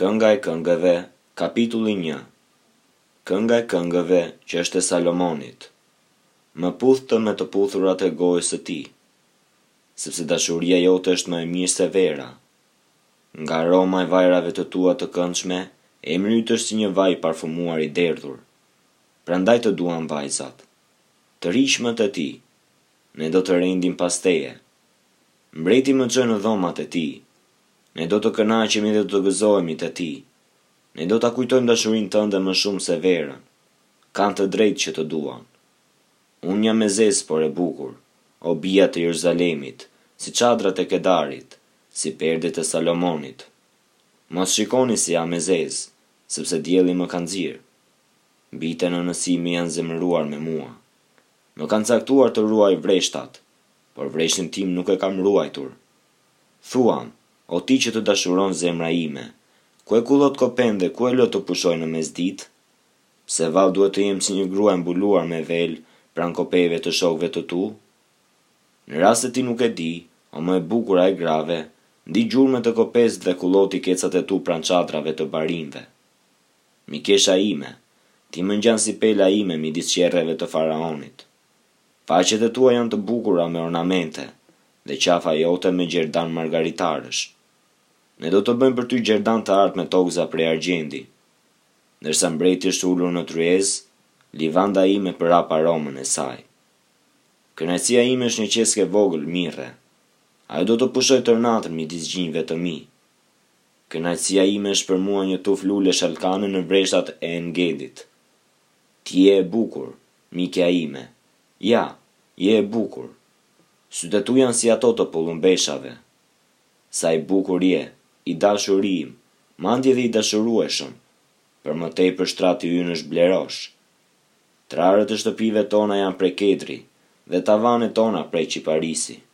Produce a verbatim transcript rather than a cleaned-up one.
Kënga e këngëve, kapitulli një. Kënga e këngëve që është e Salomonit. Më puthtë me të puthurat e gojës së tij, sepse dashuria jote është më e mirë se vera. Nga aroma e vajrave të tua të këndshme, emri yt është si një vaj parfumuar i derdhur. Prandaj të duam vajzat, të rishmët e ti, ne do të rendim pas teje. Mbreti më çon në dhomat e tij. Ne do të kënaqemi dhe do të gëzohemi te ti. Ne do ta kujtojmë dashurinë tënde më shumë se verën. Kanë të drejtë që të duan. Unë jam me zezë por e bukur, o bia të Jeruzalemit, si çadrat e Kedarit, si perdet e Salomonit. Mos shikoni si jam me zezë, sepse dielli më ka nxirr. Bitë në nësimi janë zemëruar me mua. Më kanë caktuar të ruaj vreshtat, por vreshtin tim nuk e kam ruajtur. Thuam, o ti që të dashuron zemra ime, ku e kullot kopen dhe ku e lë të pushoj në mesditë? Pse vallë duhet të jem si një grua e mbuluar me vel pran kopeve të shokëve të tu? Në rast se ti nuk e di, o më e bukura e grave, ndi gjurmët e kopes dhe kulloti kecat e tu pran çadrave të barinve. Mikesha ime, ti më ngjan si pela ime midis qerreve të faraonit. Faqet e tua janë të bukura me ornamente, dhe qafa jote me gjerdan margaritarësh. Ne do të bëjmë për ty gjerdan të artë me tokza prej argjendi. Ndërsa mbreti është ulur në tryezë, livanda ime përhap aromën e saj. Kënaqësia ime është një qeske vogël mirre. Ajo do të pushoj tërnatën midis gjinjve të mi. Kënaqësia ime është për mua një tuf lule shalkane në vreshtat e Engedit. Ti je e bukur, mikja ime. Ja, je e bukur. Sytë tu janë si ato të pollumbeshave. Sa i bukur je, i dashur im, mandje dhe i dashurueshëm, për më tepër shtrati ynë është blerosh. Trarët e shtëpive tona janë prej Kedri, dhe tavanet tona prej Qiparisi.